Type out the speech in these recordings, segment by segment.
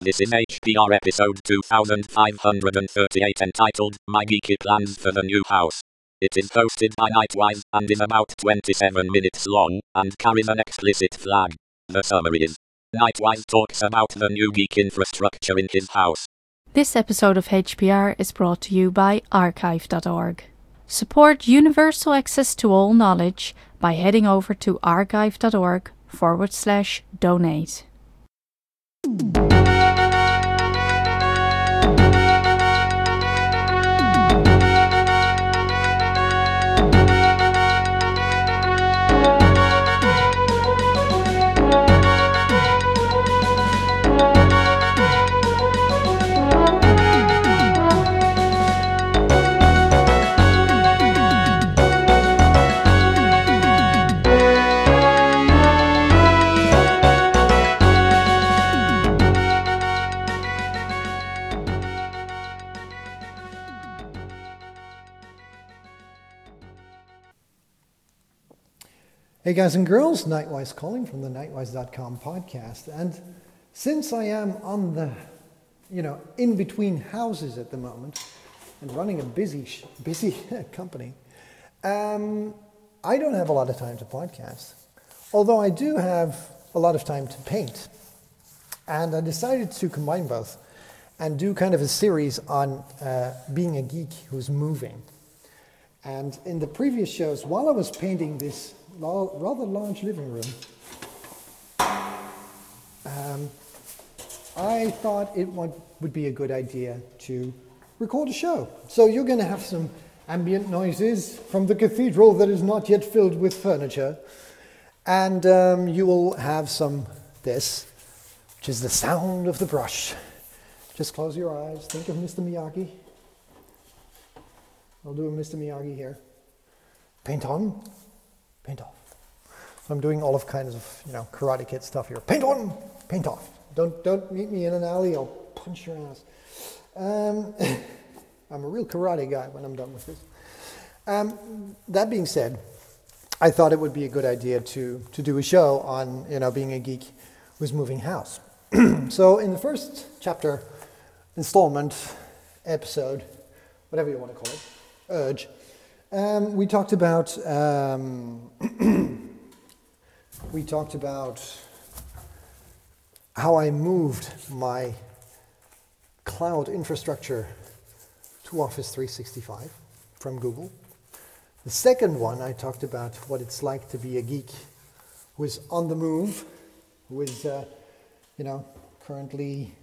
This is HPR episode 2538 entitled My Geeky Plans for the New House. It is hosted by Nightwise and is about 27 minutes long and carries an explicit flag. The summary is: Nightwise talks about the new geek infrastructure in his house. This episode of HPR is brought to you by archive.org. Support universal access to all knowledge by heading over to archive.org/donate. Hey guys and girls, Nightwise calling from the Nightwise.com podcast. And since I am on the, in between houses at the moment and running a busy company, I don't have a lot of time to podcast. Although I do have a lot of time to paint. And I decided to combine both and do kind of a series on being a geek who's moving. And in the previous shows, while I was painting this rather large living room, I thought it would be a good idea to record a show. So you're going to have some ambient noises from the cathedral that is not yet filled with furniture. And you will have this, which is the sound of the brush. Just close your eyes. Think of Mr. Miyagi. I'll do a Mr. Miyagi here. Paint on, paint off. So I'm doing all of kinds of, Karate Kid stuff here. Paint on, paint off. Don't meet me in an alley. I'll punch your ass. I'm a real karate guy when I'm done with this. That being said, I thought it would be a good idea to do a show on, being a geek who's moving house. So in the first chapter, installment, episode, whatever you want to call it, urge, we talked about how I moved my cloud infrastructure to Office 365 from Google. The second one, I talked about what it's like to be a geek who is on the move, who is, currently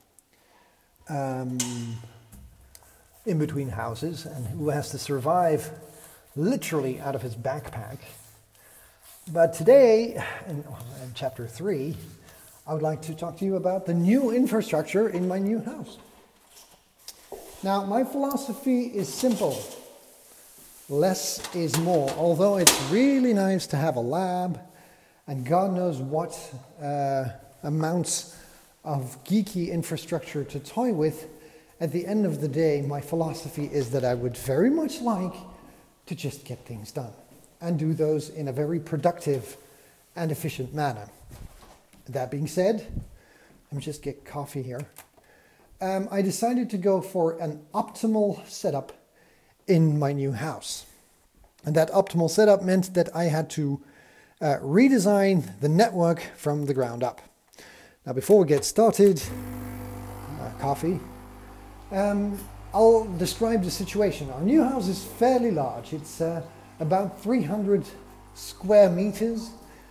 in between houses and who has to survive literally out of his backpack. But today, in chapter 3, I would like to talk to you about the new infrastructure in my new house. Now, my philosophy is simple. Less is more. Although it's really nice to have a lab and God knows what amounts of geeky infrastructure to toy with, at the end of the day, my philosophy is that I would very much like to just get things done and do those in a very productive and efficient manner. That being said, let me just get coffee here. I decided to go for an optimal setup in my new house. And that optimal setup meant that I had to redesign the network from the ground up. Now, before we get started, coffee, I'll describe the situation. Our new house is fairly large. It's about 300 square meters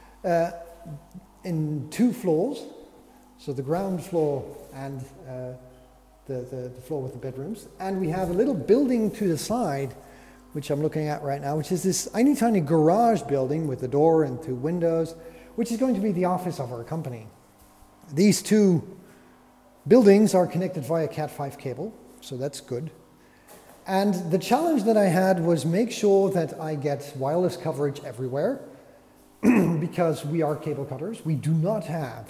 in 2 floors. So the ground floor and the floor with the bedrooms. And we have a little building to the side, which I'm looking at right now, which is this tiny garage building with a door and 2 windows, which is going to be the office of our company. These 2 buildings are connected via Cat5 cable, so that's good. And the challenge that I had was make sure that I get wireless coverage everywhere, because we are cable cutters. We do not have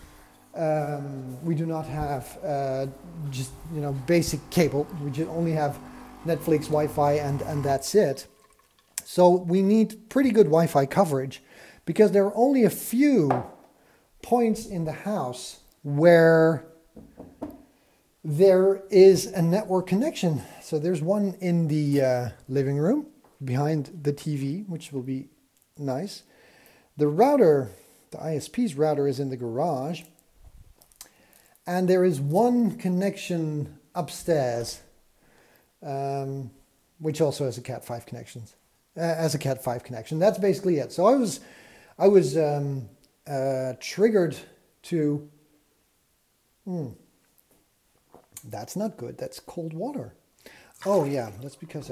just basic cable. We just only have Netflix, Wi-Fi, and that's it. So we need pretty good Wi-Fi coverage, because there are only a few points in the house where there is a network connection. So there's one in the living room behind the TV, which will be nice. The router, the ISP's router, is in the garage. And there is one connection upstairs, which also has a Cat5 connection. That's basically it. So I was triggered to. That's not good. That's cold water. Oh yeah, that's because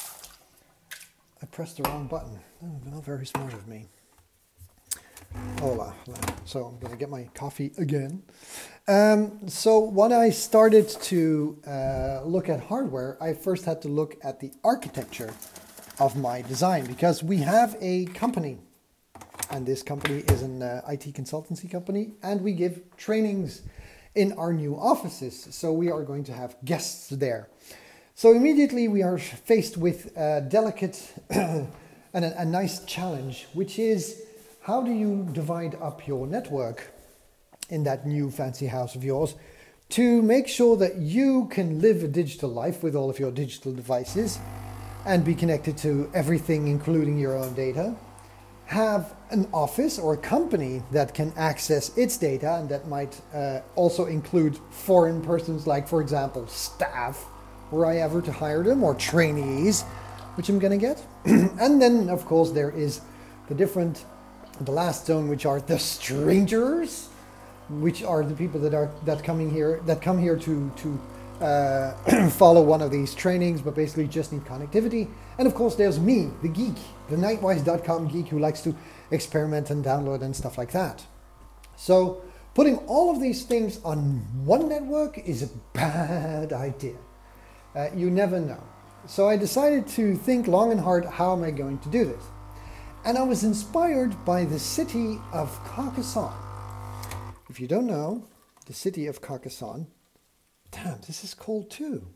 I pressed the wrong button. Not very smart of me. Hola. So I'm gonna get my coffee again. So when I started to look at hardware, I first had to look at the architecture of my design, because we have a company, and this company is an IT consultancy company, and we give trainings in our new offices. So we are going to have guests there. So immediately we are faced with a delicate and a nice challenge, which is, how do you divide up your network in that new fancy house of yours to make sure that you can live a digital life with all of your digital devices and be connected to everything, including your own data, have an office or a company that can access its data, and that might also include foreign persons, like, for example, staff, were I ever to hire them, or trainees, which I'm going to get. And then, of course, there is the last zone, which are the strangers, which are the people that come here to follow one of these trainings, but basically just need connectivity. And of course, there's me, the geek, the Nightwise.com geek who likes to experiment and download and stuff like that. So putting all of these things on one network is a bad idea. You never know. So I decided to think long and hard, how am I going to do this? And I was inspired by the city of Carcassonne. If you don't know, the city of Carcassonne. Damn, this is cold too.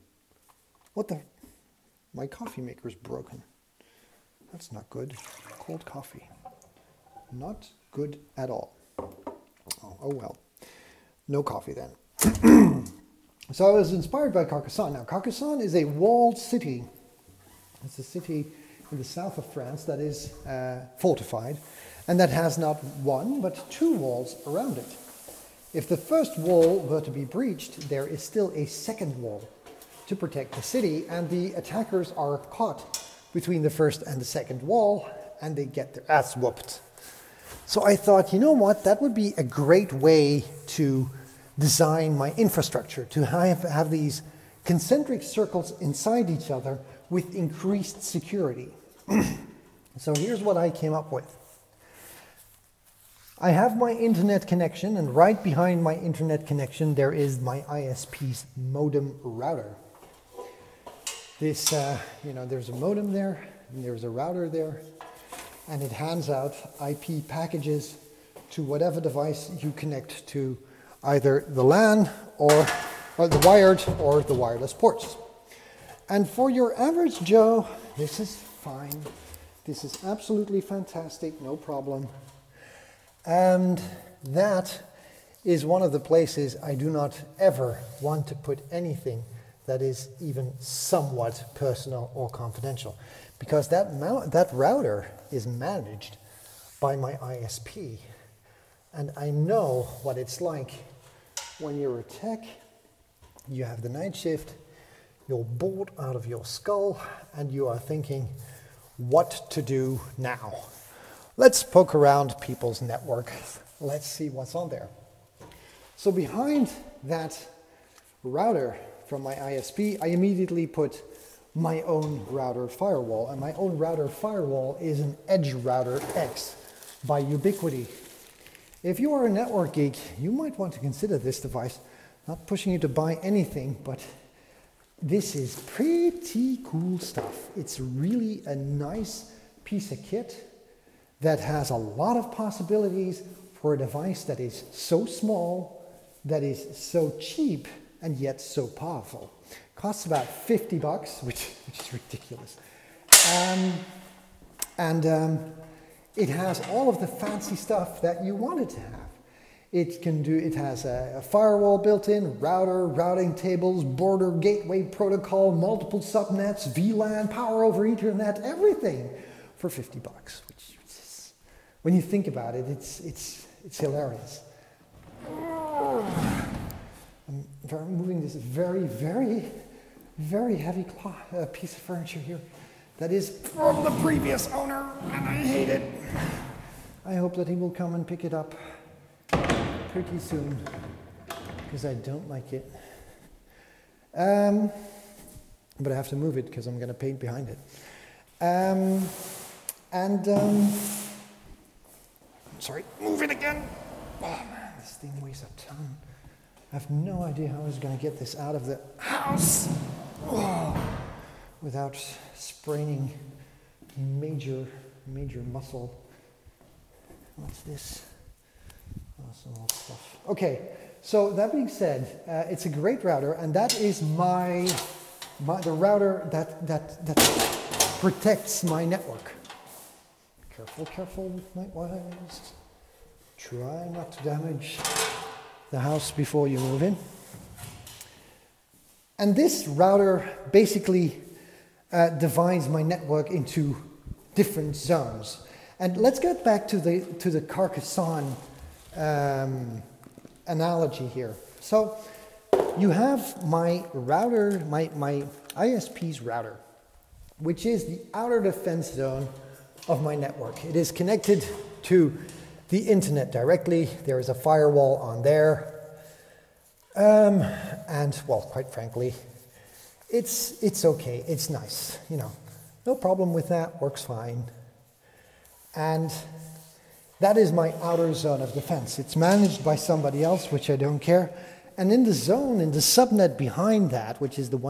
My coffee maker is broken. That's not good. Cold coffee. Not good at all. Oh well. No coffee then. So I was inspired by Carcassonne. Now, Carcassonne is a walled city. It's a city in the south of France that is fortified, and that has not one but two walls around it. If the first wall were to be breached, there is still a second wall to protect the city, and the attackers are caught between the first and the second wall, and they get their ass whooped. So I thought, you know what, that would be a great way to design my infrastructure, to have these concentric circles inside each other with increased security. So here's what I came up with. I have my internet connection, and right behind my internet connection there is my ISP's modem router. This, there's a modem there, and there's a router there, and it hands out IP packages to whatever device you connect to, either the LAN or the wired or the wireless ports. And for your average Joe, this is fine. This is absolutely fantastic, no problem. And that is one of the places I do not ever want to put anything that is even somewhat personal or confidential, because that router is managed by my ISP, and I know what it's like when you're a tech. You have the night shift, you're bored out of your skull, and you are thinking what to do now. Let's poke around people's network. Let's see what's on there. So behind that router from my ISP, I immediately put my own router firewall. And my own router firewall is an Edge Router X by Ubiquiti. If you are a network geek, you might want to consider this device. Not pushing you to buy anything, but this is pretty cool stuff. It's really a nice piece of kit that has a lot of possibilities for a device that is so small, that is so cheap, and yet so powerful. Costs about $50, which is ridiculous. It has all of the fancy stuff that you wanted to have. It has a firewall built in, router, routing tables, border gateway protocol, multiple subnets, VLAN, power over Ethernet, everything for $50. Which is, when you think about it, it's hilarious. I'm moving this very, very, very heavy piece of furniture here that is from the previous owner, and I hate it. I hope that he will come and pick it up pretty soon, because I don't like it. But I have to move it because I'm going to paint behind it. Sorry, move it again. Oh man, this thing weighs a ton. I have no idea how I was going to get this out of the house without spraining major muscle. What's this? Oh, some old stuff. Okay, so that being said, it's a great router, and that is the router that protects my network. Careful, Nightwise. Try not to damage the house before you move in. And this router basically divides my network into different zones. And let's get back to the Carcassonne analogy here. So you have my router, my ISP's router, which is the outer defense zone of my network. It is connected to the internet directly. There is a firewall on there. And well, quite frankly, it's okay. It's nice, you know. No problem with that, works fine. And that is my outer zone of defense. It's managed by somebody else, which I don't care. And in the zone, in the subnet behind that, which is the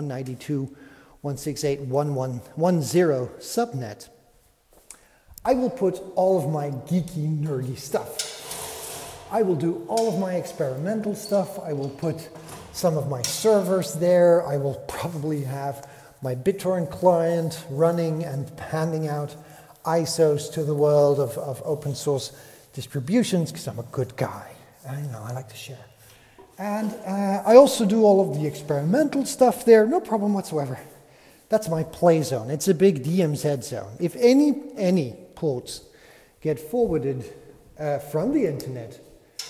192.168.1.1.0 subnet, I will put all of my geeky, nerdy stuff. I will do all of my experimental stuff. I will put some of my servers there. I will probably have my BitTorrent client running and handing out ISOs to the world of open source distributions, because I'm a good guy. I like to share. And I also do all of the experimental stuff there, no problem whatsoever. That's my play zone. It's a big DMZ zone. If any ports get forwarded from the internet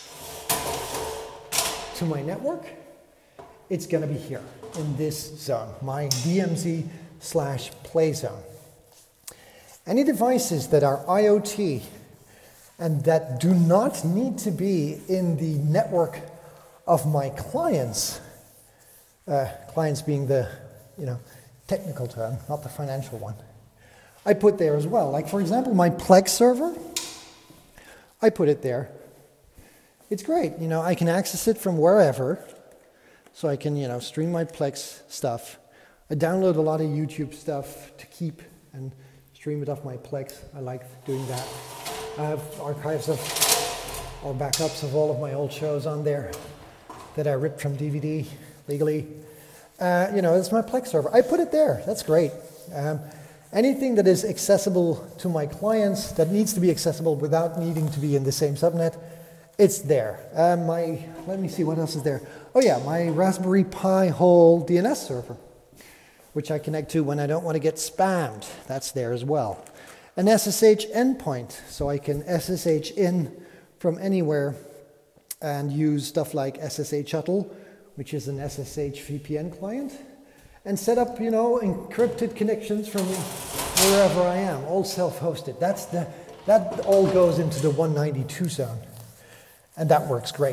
to my network, it's going to be here in this zone, my DMZ/play zone. Any devices that are IoT and that do not need to be in the network of my clients, clients being the technical term, not the financial one, I put there as well. Like for example, my Plex server, I put it there. It's great, I can access it from wherever, so I can stream my Plex stuff. I download a lot of YouTube stuff to keep and stream it off my Plex. I like doing that. I have archives or backups of all of my old shows on there that I ripped from DVD legally. It's my Plex server. I put it there. That's great. Anything that is accessible to my clients, that needs to be accessible without needing to be in the same subnet, it's there. Let me see, what else is there? Oh yeah, my Raspberry Pi whole DNS server, which I connect to when I don't want to get spammed. That's there as well. An SSH endpoint, so I can SSH in from anywhere and use stuff like SSH Shuttle, which is an SSH VPN client, and set up, encrypted connections from wherever I am, all self-hosted. That all goes into the 192 zone, and that works great.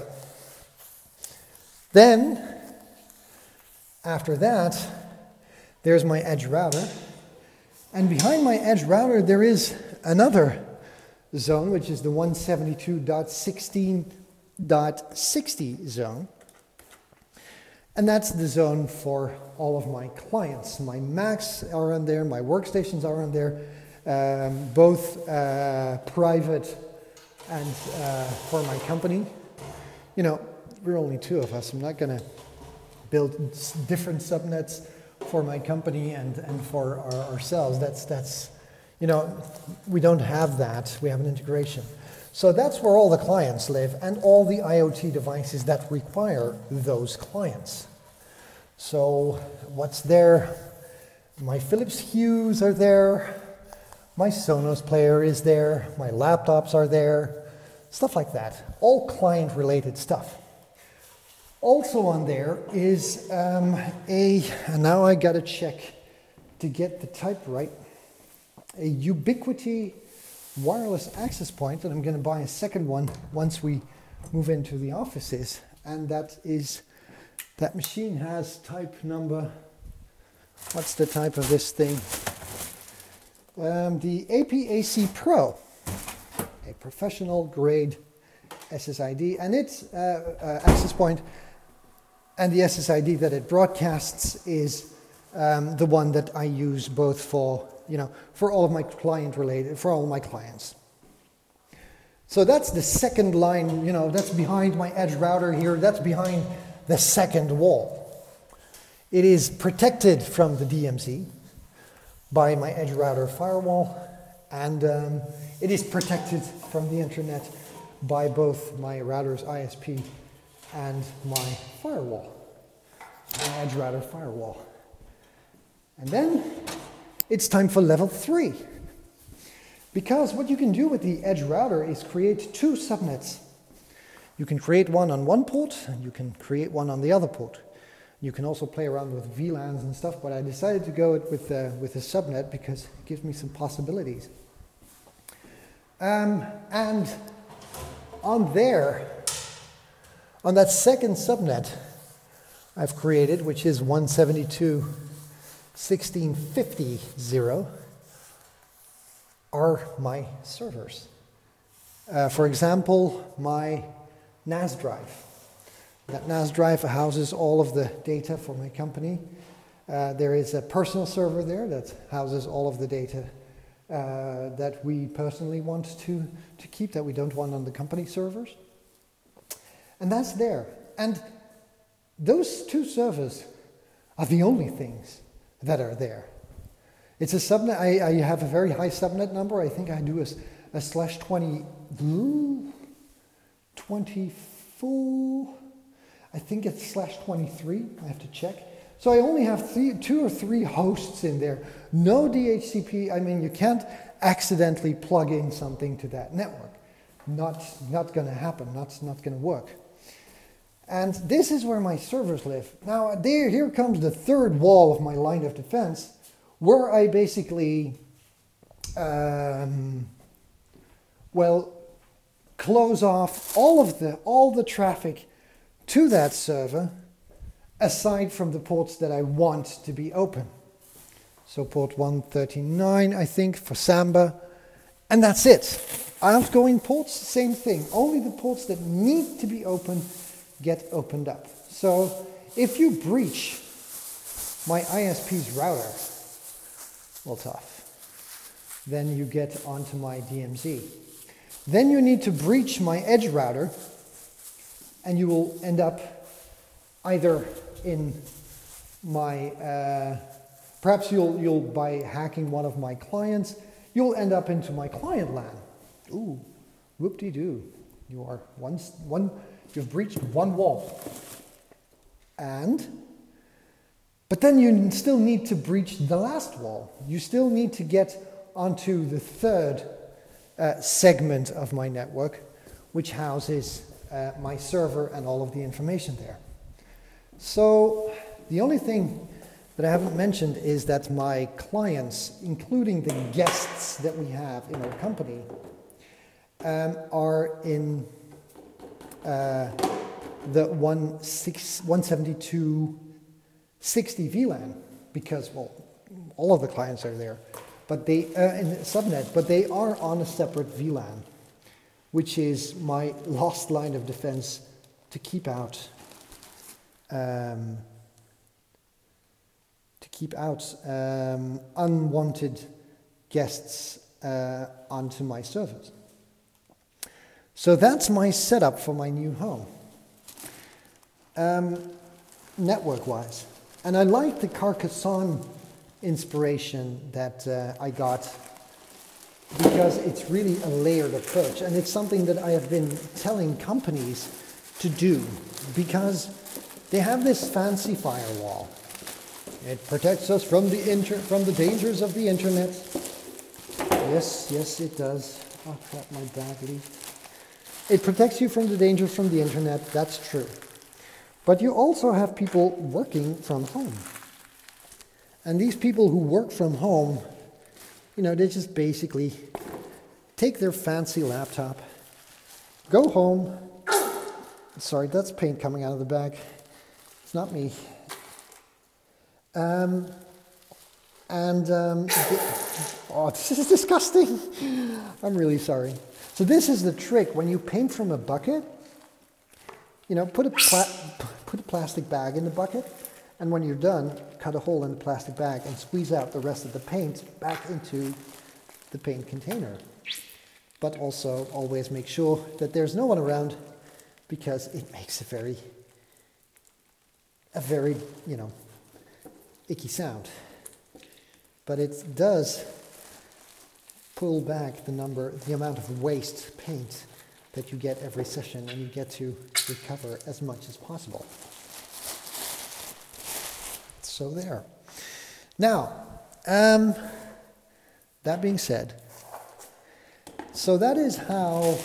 Then, after that, there's my edge router, and behind my edge router there is another zone, which is the 172.16.60 zone. And that's the zone for all of my clients. My Macs are on there, my workstations are on there, both private and for my company. We're only two of us. I'm not going to build different subnets for my company and for ourselves. That's we don't have that. We have an integration. So that's where all the clients live and all the IoT devices that require those clients. So what's there? My Philips Hues are there. My Sonos player is there. My laptops are there. Stuff like that. All client-related stuff. Also on there is and now I gotta check to get the type right, a Ubiquiti wireless access point, and I'm going to buy a second one once we move into the offices. And that machine has type number, what's the type of this thing? The APAC Pro, a professional grade SSID, and its access point and the SSID that it broadcasts is the one that I use both for all of my for all my clients. So that's the second line, that's behind my edge router here, that's behind the second wall. It is protected from the DMZ by my edge router firewall, and it is protected from the internet by both my router's ISP and my firewall, my edge router firewall. And then it's time for level 3. Because what you can do with the edge router is create 2 subnets. You can create one on one port, and you can create one on the other port. You can also play around with VLANs and stuff, but I decided to go with a subnet because it gives me some possibilities. And on that second subnet I've created, which is 172.16.50.0, are my servers. For example, my NAS drive. That NAS drive houses all of the data for my company. There is a personal server there that houses all of the data that we personally want to keep, that we don't want on the company servers. And that's there. And those 2 servers are the only things that are there. It's a subnet. I have a very high subnet number. I think I do a /24. I think it's /23. I have to check. So I only have 2 or 3 hosts in there. No DHCP. I mean, you can't accidentally plug in something to that network. Not going to happen. Not going to work. And this is where my servers live. Now, here comes the third wall of my line of defense, where I basically, close off all the traffic to that server, aside from the ports that I want to be open. So port 139, I think, for Samba, and that's it. Outgoing ports, same thing. Only the ports that need to be open get opened up. So if you breach my ISP's router, well, tough. Then you get onto my DMZ. Then you need to breach my edge router, and you will end up either in my, perhaps you'll by hacking one of my clients, you'll end up into my client LAN. Ooh, whoop-de-doo. You are you've breached one wall. But then you still need to breach the last wall. You still need to get onto the third segment of my network, which houses my server and all of the information there. So the only thing that I haven't mentioned is that my clients, including the guests that we have in our company, are in the 172.60 VLAN, because, well, all of the clients are there, but they in the subnet, but they are on a separate VLAN, which is my last line of defense to keep out unwanted guests onto my servers. So that's my setup for my new home, network-wise. And I like the Carcassonne inspiration that I got because it's really a layered approach. And it's something that I have been telling companies to do because they have this fancy firewall. It protects us from the dangers of the internet. Yes, it does. Oh crap, my bag leaked. It protects you from the dangers from the internet, that's true. But you also have people working from home. And these people who work from home, they just basically take their fancy laptop, go home. Sorry, that's paint coming out of the bag. It's not me. This is disgusting. I'm really sorry. So this is the trick. When you paint from a bucket, put a plastic bag in the bucket, and when you're done, cut a hole in the plastic bag and squeeze out the rest of the paint back into the paint container. But also always make sure that there's no one around, because it makes a very, icky sound. But it does pull back the amount of waste paint that you get every session, and you get to recover as much as possible. So there. Now, that being said, so that is how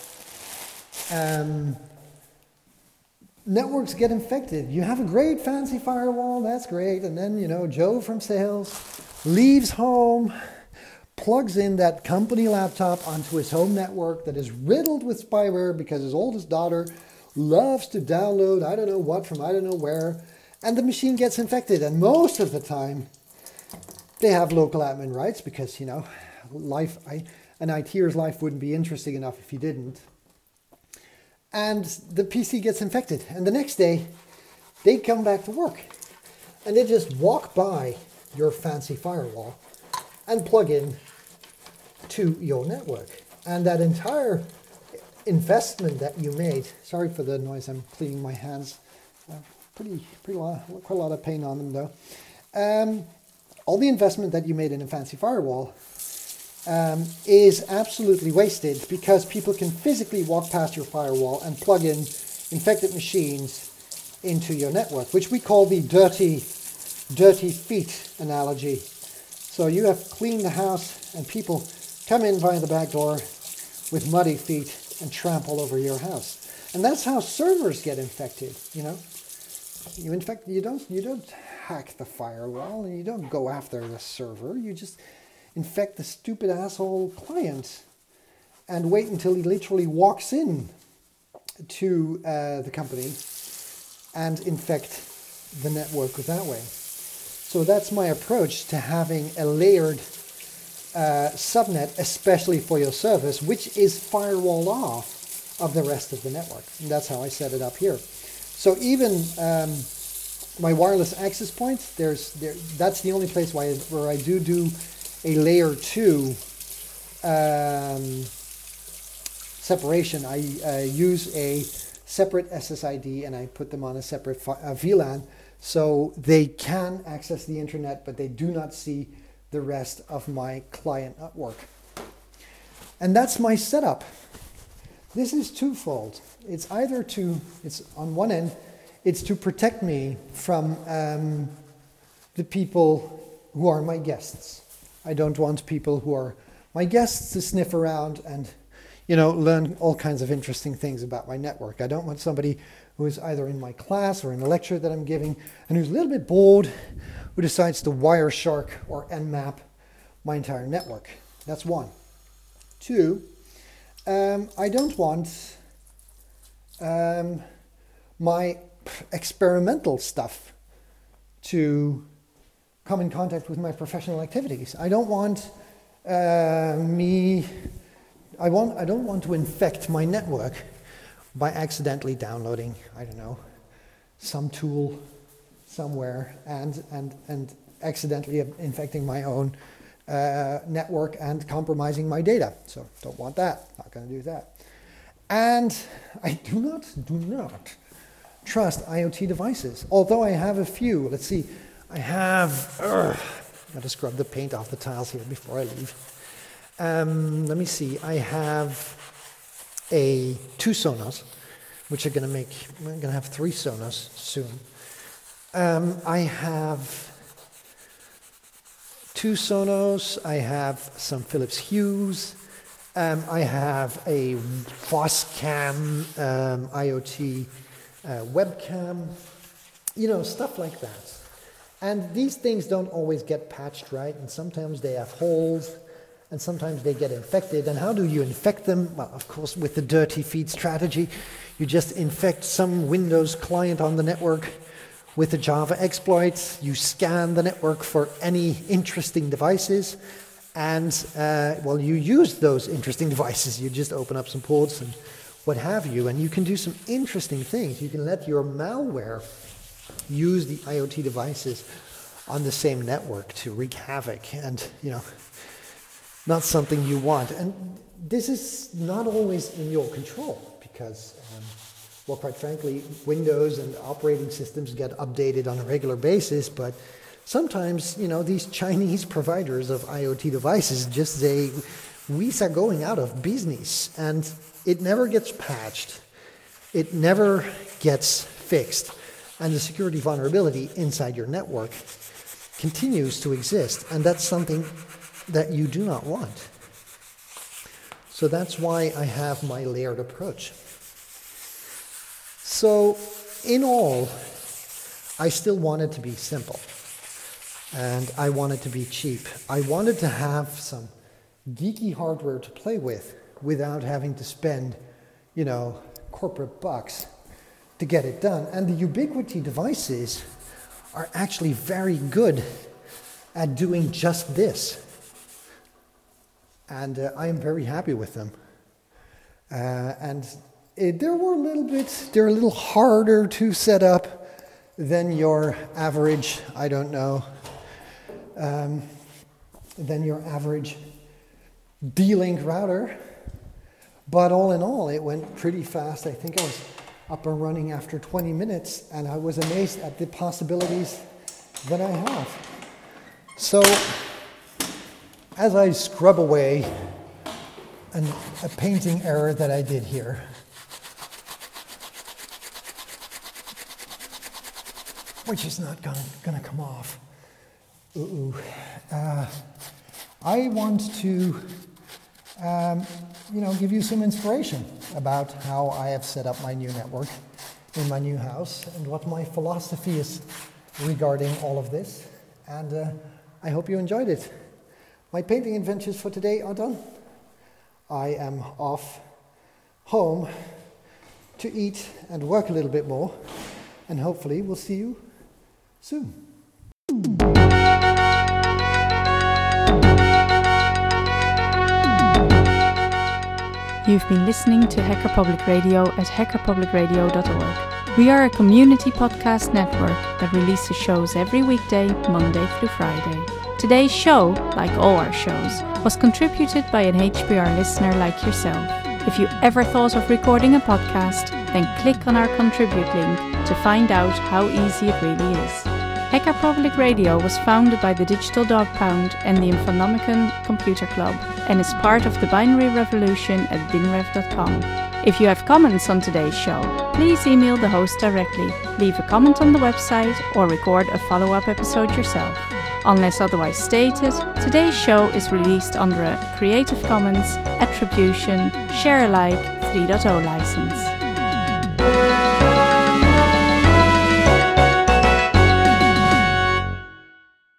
networks get infected. You have a great fancy firewall, that's great, and then, Joe from sales leaves home, plugs in that company laptop onto his home network that is riddled with spyware because his oldest daughter loves to download I don't know what from I don't know where, and the machine gets infected. And most of the time, they have local admin rights because, an ITer's life wouldn't be interesting enough if he didn't. And the PC gets infected. And the next day, they come back to work. And they just walk by your fancy firewall and plug in to your network. And that entire investment that you made, sorry for the noise, I'm cleaning my hands, quite a lot of paint on them though. All the investment that you made in a fancy firewall is absolutely wasted because people can physically walk past your firewall and plug in infected machines into your network, which we call the dirty feet analogy. So you have cleaned the house and people come in via the back door with muddy feet and tramp all over your house. And that's how servers get infected, You don't hack the firewall and you don't go after the server. You just infect the stupid asshole client and wait until he literally walks in to the company and infect the network that way. So that's my approach to having a layered subnet, especially for your service, which is firewalled off of the rest of the network. And that's how I set it up here. So even my wireless access point, that's the only place where I do a layer 2 separation. I use a separate SSID and I put them on a separate VLAN so they can access the internet, but they do not see the rest of my client network. And that's my setup. This is twofold. It's on one end, it's to protect me from the people who are my guests. I don't want people who are my guests to sniff around and, learn all kinds of interesting things about my network. I don't want somebody who is either in my class or in a lecture that I'm giving and who's a little bit bored, who decides to Wireshark or Nmap my entire network. That's one. Two, I don't want my experimental stuff to come in contact with my professional activities. I don't want I don't want to infect my network by accidentally downloading, some tool somewhere and accidentally infecting my own network and compromising my data. So don't want that. Not going to do that. And I do not trust IoT devices. Although I have a few. Let's see. I have. Got to scrub the paint off the tiles here before I leave. Let me see. I have two Sonos, which I'm going to have 3 Sonos soon. I have 2 Sonos. I have some Philips Hues. I have a Foscam IoT webcam, stuff like that. And these things don't always get patched right, and sometimes they have holes, and sometimes they get infected. And how do you infect them? Well, of course, with the dirty feed strategy, you just infect some Windows client on the network with a Java exploit. You scan the network for any interesting devices, and you use those interesting devices. You just open up some ports and what have you, and you can do some interesting things. You can let your malware use the IoT devices on the same network to wreak havoc, and not something you want. And this is not always in your control because, quite frankly, Windows and operating systems get updated on a regular basis, but sometimes, these Chinese providers of IoT devices just say, we are going out of business, and it never gets patched. It never gets fixed. And the security vulnerability inside your network continues to exist, and that's something that you do not want. So that's why I have my layered approach. So in all, I still want it to be simple, and I want it to be cheap. I wanted to have some geeky hardware to play with without having to spend, corporate bucks to get it done. And the Ubiquiti devices are actually very good at doing just this. And I am very happy with them. They're a little harder to set up than your average, than your average D-Link router. But all in all, it went pretty fast. I think I was up and running after 20 minutes, and I was amazed at the possibilities that I have. So, as I scrub away a painting error that I did here, which is not going to come off. I want to, give you some inspiration about how I have set up my new network in my new house and what my philosophy is regarding all of this. And I hope you enjoyed it. My painting adventures for today are done. I am off home to eat and work a little bit more, and hopefully we'll see you soon. You've been listening to Hacker Public Radio at hackerpublicradio.org. We are a community podcast network that releases shows every weekday, Monday through Friday. Today's show, like all our shows, was contributed by an HPR listener like yourself. If you ever thought of recording a podcast, then click on our contribute link to find out how easy it really is. Hacker Public Radio was founded by the Digital Dog Pound and the Infonomicon Computer Club and is part of the binary revolution at binrev.com. If you have comments on today's show, please email the host directly, leave a comment on the website, or record a follow-up episode yourself. Unless otherwise stated, today's show is released under a Creative Commons Attribution Share Alike 3.0 license.